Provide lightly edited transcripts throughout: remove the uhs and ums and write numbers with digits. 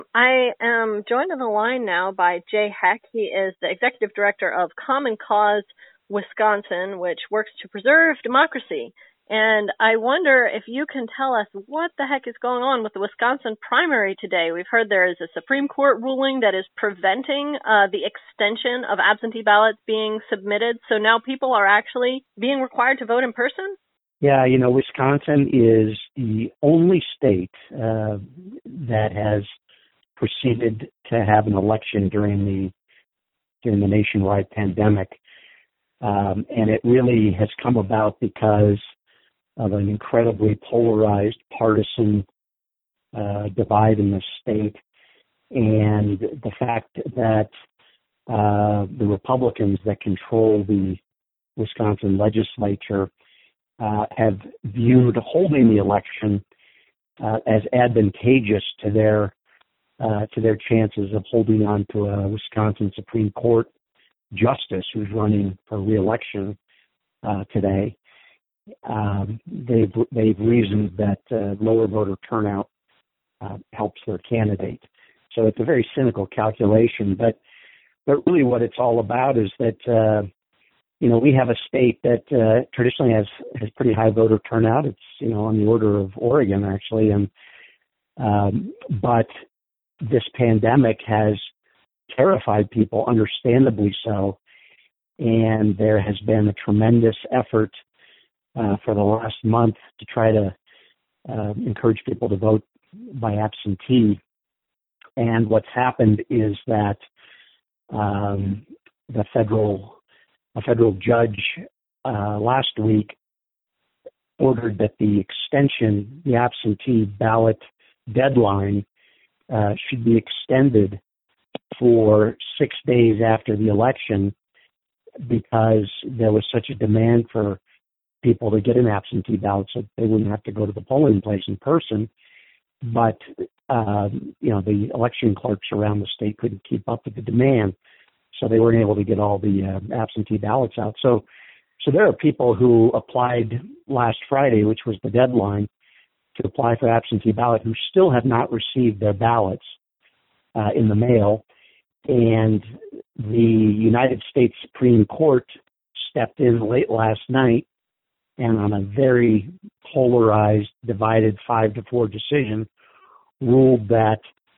I am joined on the line now by Jay Heck. He is the executive director of Common Cause Wisconsin, which works to preserve democracy. And I wonder if you can tell us what the heck is going on with the Wisconsin primary today. We've heard there is a Supreme Court ruling that is preventing the extension of absentee ballots being submitted. So now people are actually being required to vote in person? Yeah, Wisconsin is the only state that has proceeded to have an election during the nationwide pandemic, and it really has come about because of an incredibly polarized partisan divide in the state, and the fact that the Republicans that control the Wisconsin legislature have viewed holding the election as advantageous to their chances of holding on to a Wisconsin Supreme Court justice who's running for re-election today. They've reasoned that lower voter turnout helps their candidate. So it's a very cynical calculation, but really what it's all about is that we have a state that traditionally has pretty high voter turnout. It's on the order of Oregon actually, and but this pandemic has terrified people, understandably so, and there has been a tremendous effort for the last month to try to encourage people to vote by absentee. And what's happened is that a federal judge last week ordered that the absentee ballot deadline should be extended for 6 days after the election because there was such a demand for people to get an absentee ballot so they wouldn't have to go to the polling place in person. But, the election clerks around the state couldn't keep up with the demand, so they weren't able to get all the absentee ballots out. So there are people who applied last Friday, which was the deadline, to apply for absentee ballot who still have not received their ballots in the mail. And the United States Supreme Court stepped in late last night and on a very polarized, divided 5-4 decision ruled that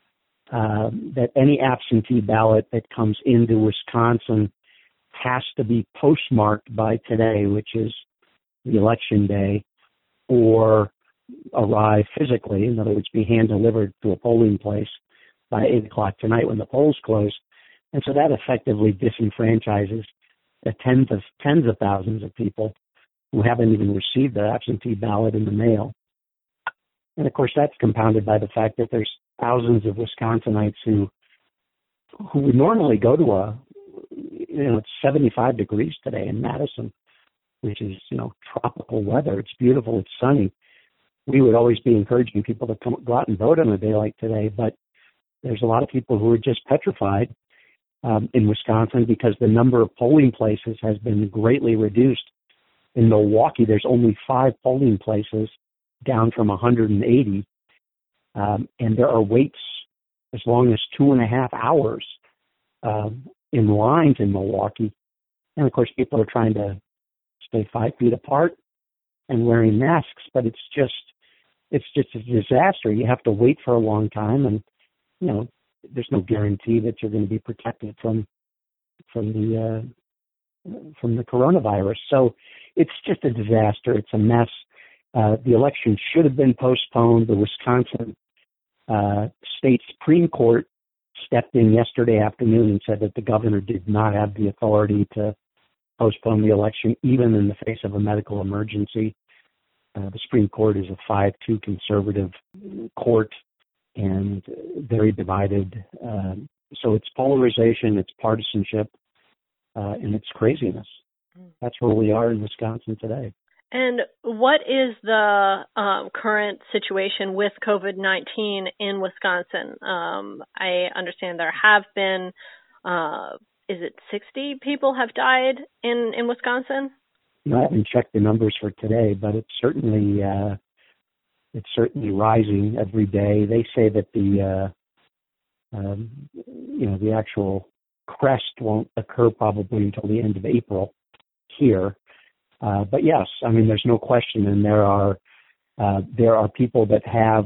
any absentee ballot that comes into Wisconsin has to be postmarked by today, which is the election day, or arrive physically, in other words, be hand-delivered to a polling place by 8 o'clock tonight when the polls close. And so that effectively disenfranchises the tens of thousands of people who haven't even received their absentee ballot in the mail. And of course, that's compounded by the fact that there's thousands of Wisconsinites who would normally go to it's 75 degrees today in Madison, which is, tropical weather. It's beautiful. It's sunny. We would always be encouraging people to go out and vote on a day like today, but there's a lot of people who are just petrified in Wisconsin because the number of polling places has been greatly reduced. In Milwaukee, there's only 5 polling places, down from 180, and there are waits as long as 2.5 hours in lines in Milwaukee. And of course, people are trying to stay 5 feet apart and wearing masks, but it's just a disaster. You have to wait for a long time, and there's no guarantee that you're going to be protected from the coronavirus. So it's just a disaster. It's a mess. The election should have been postponed. The Wisconsin State Supreme Court stepped in yesterday afternoon and said that the governor did not have the authority to postpone the election, even in the face of a medical emergency. The Supreme Court is a 5-2 conservative court and very divided. So it's polarization, it's partisanship, and it's craziness. That's where we are in Wisconsin today. And what is the current situation with COVID-19 in Wisconsin? I understand there have been, is it 60 people have died in Wisconsin? I haven't checked the numbers for today, but it's certainly rising every day. They say that the actual crest won't occur probably until the end of April here. But yes, I mean, there's no question, and there are people that have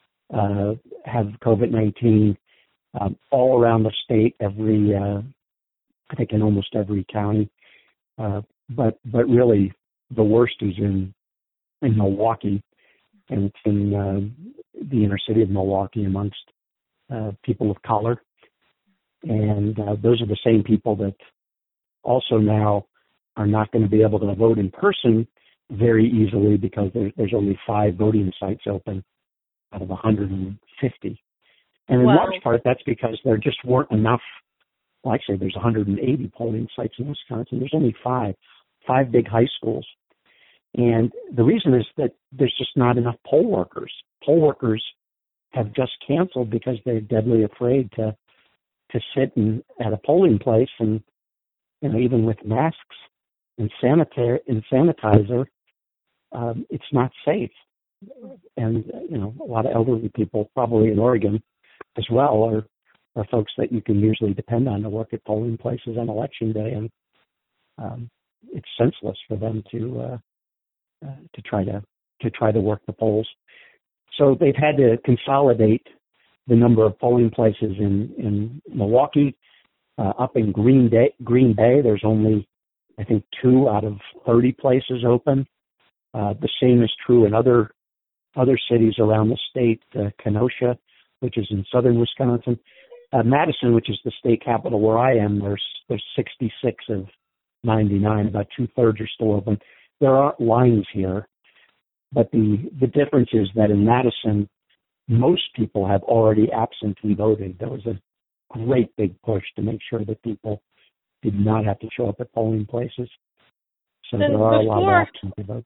COVID-19 all around the state, I think in almost every county. But really, the worst is in Milwaukee, and it's in the inner city of Milwaukee amongst people of color. And those are the same people that also now are not going to be able to vote in person very easily because there's only 5 voting sites open out of 150. And in large part, that's because there just weren't enough. Well, actually, there's 180 polling sites in Wisconsin. There's only 5 big high schools. And the reason is that there's just not enough poll workers. Poll workers have just canceled because they're deadly afraid to sit at a polling place, and even with masks and sanitizer, it's not safe. And a lot of elderly people, probably in Oregon as well, are folks that you can usually depend on to work at polling places on election day, and it's senseless for them to try to work the polls. So they've had to consolidate the number of polling places in Milwaukee. Up in Green Bay, there's only, I think, 2 out of 30 places open. The same is true in other cities around the state. Kenosha, which is in southern Wisconsin. Madison, which is the state capital where I am, there's 66 of 99. About 2/3 are still open. There aren't lines here, but the difference is that in Madison, most people have already absentee voted. There was a great big push to make sure that people did not have to show up at polling places. So there are a lot of absentee votes.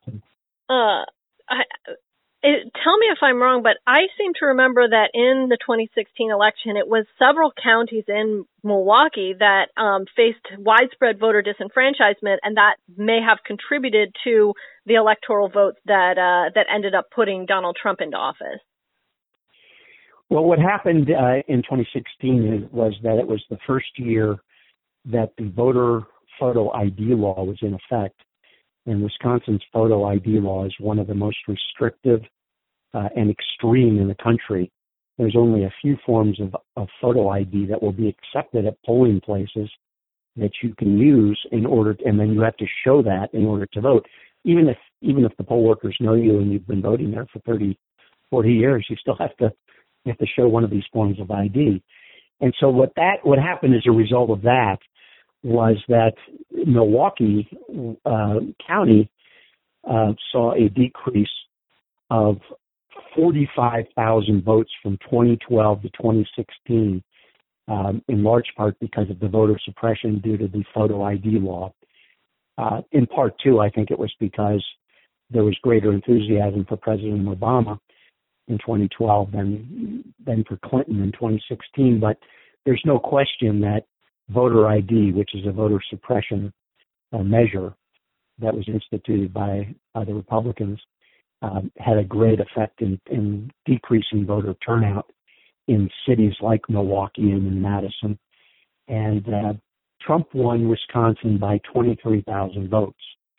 Tell me if I'm wrong, but I seem to remember that in the 2016 election, it was several counties in Milwaukee that faced widespread voter disenfranchisement, and that may have contributed to the electoral votes that ended up putting Donald Trump into office. Well, what happened in 2016 was that it was the first year that the voter photo ID law was in effect. And Wisconsin's photo ID law is one of the most restrictive and extreme in the country. There's only a few forms of photo ID that will be accepted at polling places that you can use and then you have to show that in order to vote. Even if the poll workers know you and you've been voting there for 30, 40 years, you still have to show one of these forms of ID. And so what happened as a result of that was that Milwaukee County saw a decrease of 45,000 votes from 2012 to 2016, in large part because of the voter suppression due to the photo ID law. In part, too, I think it was because there was greater enthusiasm for President Obama in 2012 than for Clinton in 2016. But there's no question that voter ID, which is a voter suppression measure that was instituted by the Republicans, had a great effect in decreasing voter turnout in cities like Milwaukee and in Madison. And Trump won Wisconsin by 23,000 votes.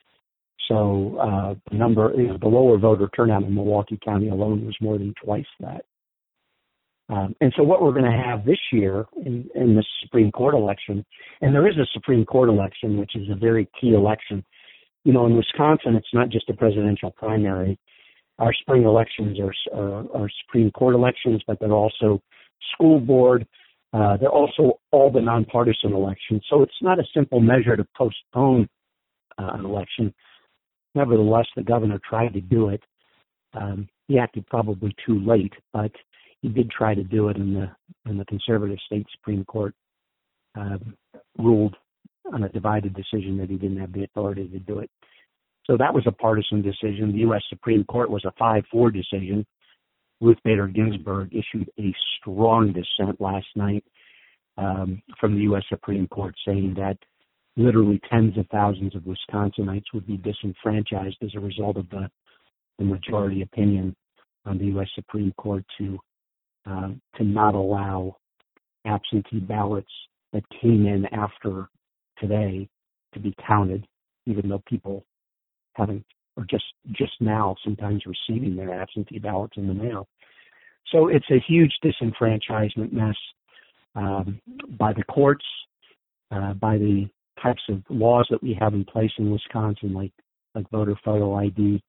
So the lower voter turnout in Milwaukee County alone was more than twice that. And so what we're going to have this year in the Supreme Court election, and there is a Supreme Court election, which is a very key election. In Wisconsin, it's not just a presidential primary. Our spring elections are Supreme Court elections, but they're also school board. They're also all the nonpartisan elections. So it's not a simple measure to postpone an election. Nevertheless, the governor tried to do it. He acted probably too late, but he did try to do it, and the conservative state Supreme Court ruled on a divided decision that he didn't have the authority to do it. So that was a partisan decision. The U.S. Supreme Court was a 5-4 decision. Ruth Bader Ginsburg issued a strong dissent last night from the U.S. Supreme Court, saying that literally tens of thousands of Wisconsinites would be disenfranchised as a result of the majority opinion on the U.S. Supreme Court to not allow absentee ballots that came in after today to be counted, even though people haven't, or just now sometimes receiving their absentee ballots in the mail. So it's a huge disenfranchisement mess by the courts, by the types of laws that we have in place in Wisconsin, like voter photo ID,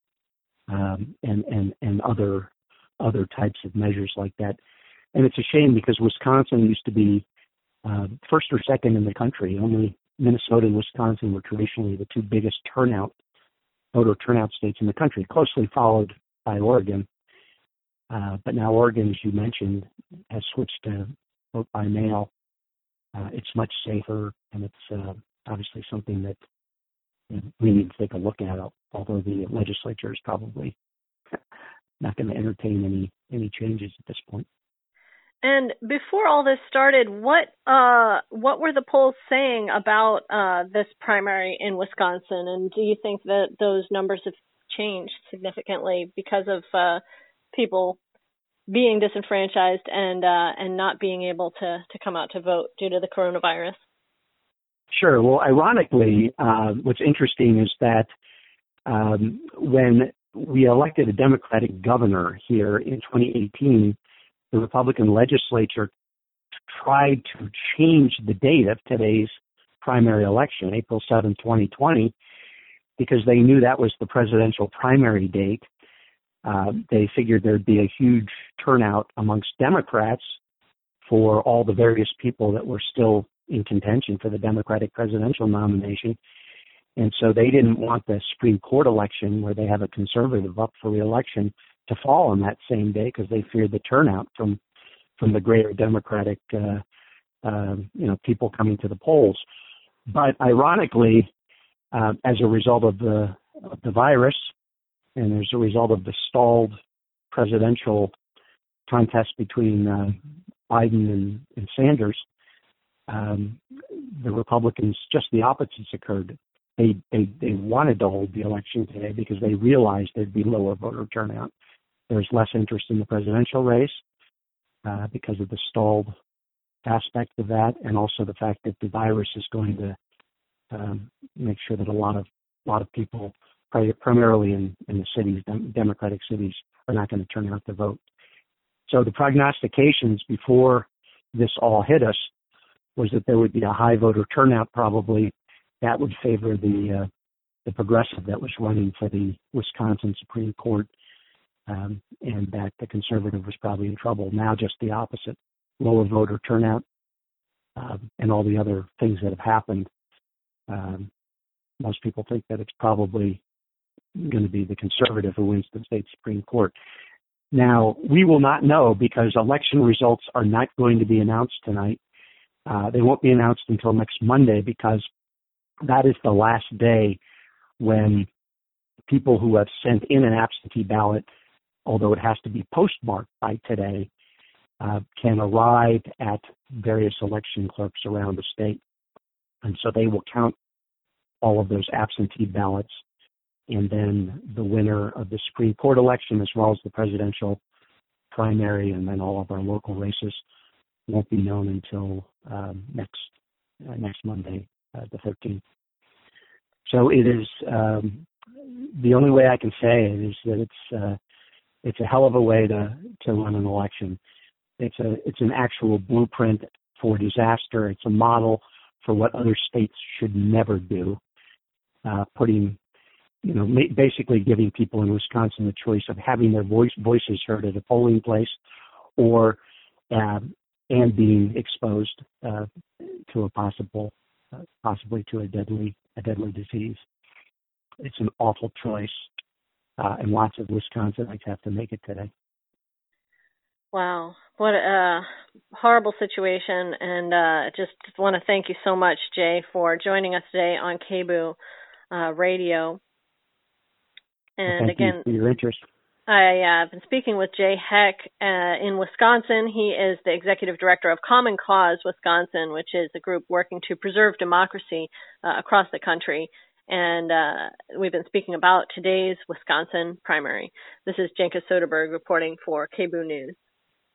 and other types of measures like that. And it's a shame because Wisconsin used to be first or second in the country. Only Minnesota and Wisconsin were traditionally the two biggest voter turnout states in the country, closely followed by Oregon. But now Oregon, as you mentioned, has switched to vote by mail. It's much safer, and it's obviously something that we need to take a look at, although the legislature is probably not going to entertain any changes at this point. And before all this started, what were the polls saying about this primary in Wisconsin? And do you think that those numbers have changed significantly because of people being disenfranchised and not being able to come out to vote due to the coronavirus? Sure. Well, ironically, what's interesting is that when we elected a Democratic governor here in 2018, the Republican legislature tried to change the date of today's primary election, April 7, 2020, because they knew that was the presidential primary date. They figured there'd be a huge turnout amongst Democrats for all the various people that were still in contention for the Democratic presidential nomination. And so they didn't want the Supreme Court election, where they have a conservative up for re-election, to fall on that same day because they feared the turnout from the greater Democratic people coming to the polls. But ironically, as a result of the virus, and as a result of the stalled presidential contest between Biden and Sanders, the Republicans, just the opposites occurred. They wanted to hold the election today because they realized there'd be lower voter turnout. There's less interest in the presidential race because of the stalled aspect of that, and also the fact that the virus is going to make sure that a lot of people, primarily in the cities, Democratic cities, are not going to turn out to vote. So the prognostications before this all hit us was that there would be a high voter turnout probably that would favor the progressive that was running for the Wisconsin Supreme Court, and that the conservative was probably in trouble. Now just the opposite, lower voter turnout, and all the other things that have happened. Most people think that it's probably going to be the conservative who wins the state Supreme Court. Now, we will not know because election results are not going to be announced tonight. They won't be announced until next Monday because that is the last day when people who have sent in an absentee ballot, although it has to be postmarked by today, can arrive at various election clerks around the state. And so they will count all of those absentee ballots, and then the winner of the Supreme Court election, as well as the presidential primary, and then all of our local races, won't be known until next Monday, the 13th. So it is the only way I can say it is that it's a hell of a way to run an election. It's an actual blueprint for disaster. It's a model for what other states should never do. Basically giving people in Wisconsin the choice of having their voices heard at a polling place, or and being exposed to a possibly to a deadly disease. It's an awful choice, and lots of Wisconsinites have to make it today. Wow, what a horrible situation, and just want to thank you so much, Jay, for joining us today on KBOO Radio. And thank again, you for your interest. I've been speaking with Jay Heck in Wisconsin. He is the executive director of Common Cause Wisconsin, which is a group working to preserve democracy across the country. And we've been speaking about today's Wisconsin primary. This is Jenka Soderberg reporting for KBOO News.